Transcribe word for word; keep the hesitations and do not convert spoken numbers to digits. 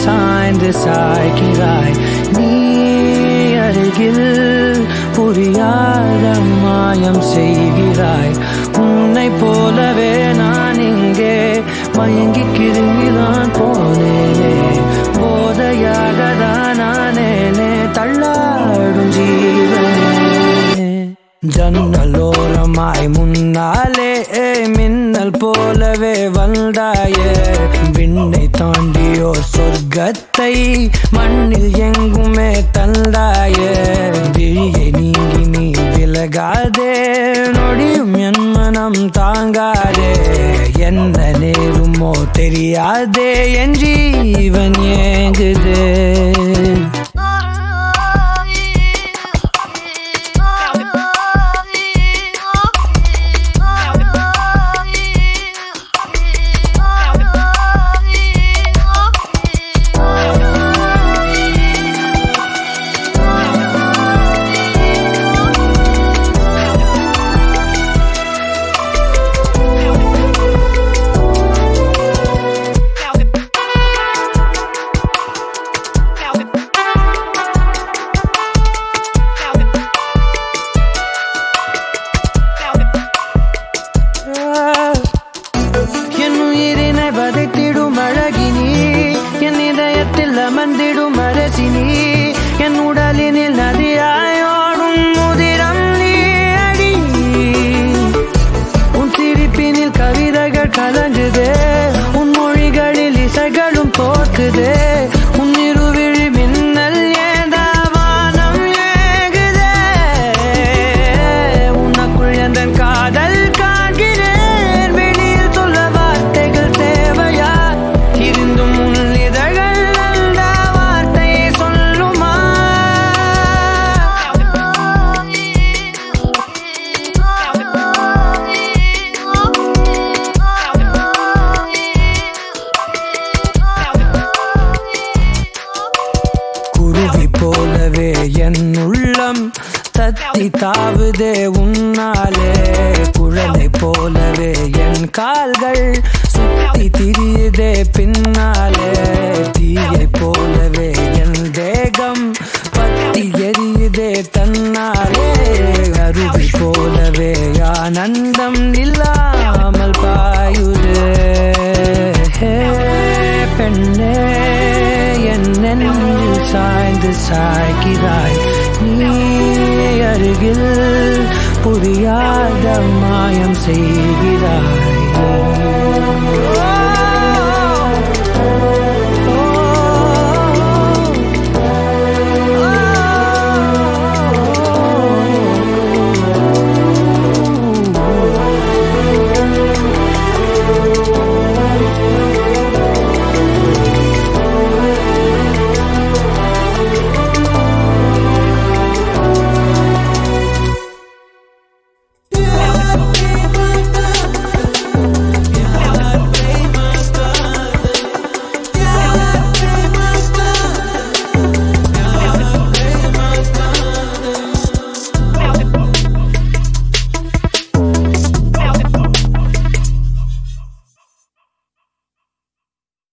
சாய்ந்து சாய்கிறாய். நீ அருகில் புரியாத மாயம் செய்கிறாய். உன்னை போலவே நான் இங்கே மயங்கி கிருங்கிதான் போனேனே. போதையாக தான் நானேனே தள்ளாடும் ஜீவனே. ஜன்னலோரமாய் முன்னாலே மின்னல் போலவே வந்தாயே. விண்ணை தாண்டியோ சொர்க்கத்தை மண்ணில் எங்குமே தந்தாயே. விழியை நீங்கி நீ விலகாதே, நொடியும் என் மனம் தாங்காதே. என்ன நேருமோ தெரியாதே, என் ஜீவன் ஏங்குதே. வதைத்திடும் அழகினி, என் இதயத்தில் அமர்ந்திடும் அரசினி. என் உடலினில் நதியாயோடும் முதிரம் நீ அடி. உன் சிரிப்பினில் கவிதைகள் கலங்குதே, உன் மொழிகளில் இசைகளும் தோற்குதே. உன் இருவிழி மின்னல் ஏதாவானம் ஏகுதே. உனக்குள் எந்த காதல் காண்கிறேன். வெளியில் சொல்ல வார்த்தைகள் தேவையா? இருந்தும் உன் இதழ்கள் அந்த வார்த்தையை சொல்லுமா? குருவி போலவே என் உள்ளம் தத்தி தாவுதே உன்னாலே. குழலை போலவே என் கால்கள் சுத்தி திரியுதே பின்னாலே. தீயை போலவே என் தேகம் பத்தி எரியுதே தன்னாலே. அருவி போலவே ஆனந்தம் இல்லாமல் பாயுதே. பெண்ணே என் நெஞ்சில் சாய்ந்து சாய்கிறாய். நீ அருகில் புரியாத மாயம் செய்கிறாய்.